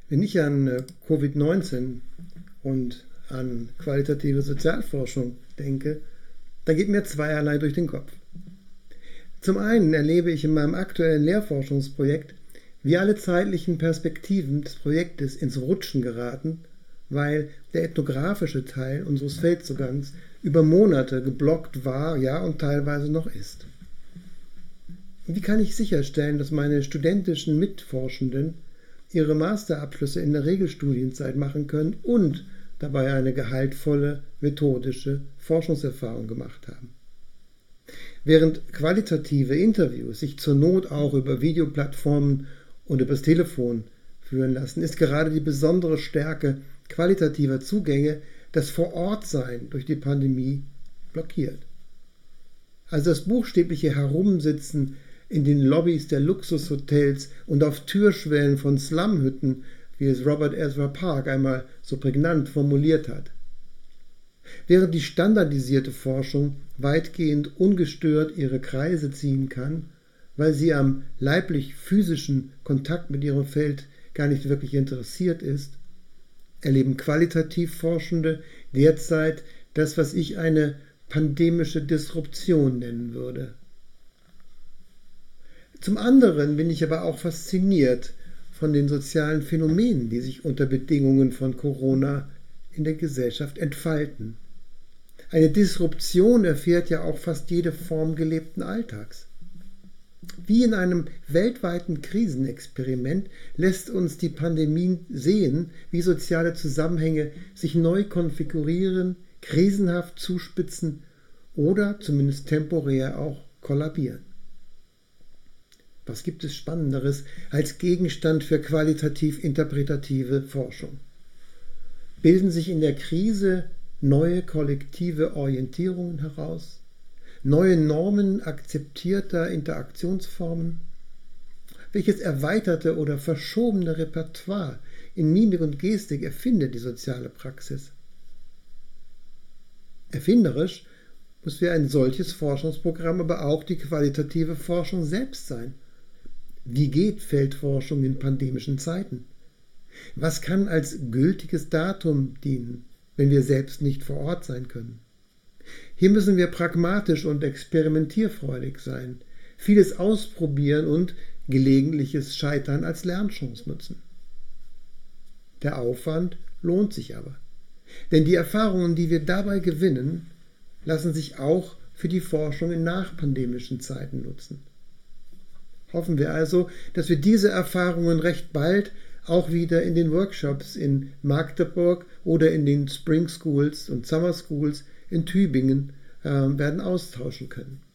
Wenn ich an Covid-19 und an qualitative Sozialforschung denke, dann geht mir zweierlei durch den Kopf. Zum einen erlebe ich in meinem aktuellen Lehrforschungsprojekt, wie alle zeitlichen Perspektiven des Projektes ins Rutschen geraten, weil der ethnografische Teil unseres Feldzugangs über Monate geblockt war, ja und teilweise noch ist. Wie kann ich sicherstellen, dass meine studentischen Mitforschenden ihre Masterabschlüsse in der Regelstudienzeit machen können und dabei eine gehaltvolle methodische Forschungserfahrung gemacht haben? Während qualitative Interviews sich zur Not auch über Videoplattformen und übers Telefon führen lassen, ist gerade die besondere Stärke qualitativer Zugänge das Vorortsein durch die Pandemie blockiert. Also das buchstäbliche Herumsitzen in den Lobbys der Luxushotels und auf Türschwellen von Slumhütten, wie es Robert Ezra Park einmal so prägnant formuliert hat. Während die standardisierte Forschung weitgehend ungestört ihre Kreise ziehen kann, weil sie am leiblich-physischen Kontakt mit ihrem Feld gar nicht wirklich interessiert ist, erleben qualitativ Forschende derzeit das, was ich eine pandemische Disruption nennen würde. Zum anderen bin ich aber auch fasziniert von den sozialen Phänomenen, die sich unter Bedingungen von Corona in der Gesellschaft entfalten. Eine Disruption erfährt ja auch fast jede Form gelebten Alltags. Wie in einem weltweiten Krisenexperiment lässt uns die Pandemie sehen, wie soziale Zusammenhänge sich neu konfigurieren, krisenhaft zuspitzen oder zumindest temporär auch kollabieren. Was gibt es Spannenderes als Gegenstand für qualitativ-interpretative Forschung? Bilden sich in der Krise neue kollektive Orientierungen heraus? Neue Normen akzeptierter Interaktionsformen? Welches erweiterte oder verschobene Repertoire in Mimik und Gestik erfindet die soziale Praxis? Erfinderisch muss für ein solches Forschungsprogramm aber auch die qualitative Forschung selbst sein. Wie geht Feldforschung in pandemischen Zeiten? Was kann als gültiges Datum dienen, wenn wir selbst nicht vor Ort sein können? Hier müssen wir pragmatisch und experimentierfreudig sein, vieles ausprobieren und gelegentliches Scheitern als Lernchance nutzen. Der Aufwand lohnt sich aber, denn die Erfahrungen, die wir dabei gewinnen, lassen sich auch für die Forschung in nachpandemischen Zeiten nutzen. Hoffen wir also, dass wir diese Erfahrungen recht bald auch wieder in den Workshops in Magdeburg oder in den Spring Schools und Summer Schools in Tübingen werden austauschen können.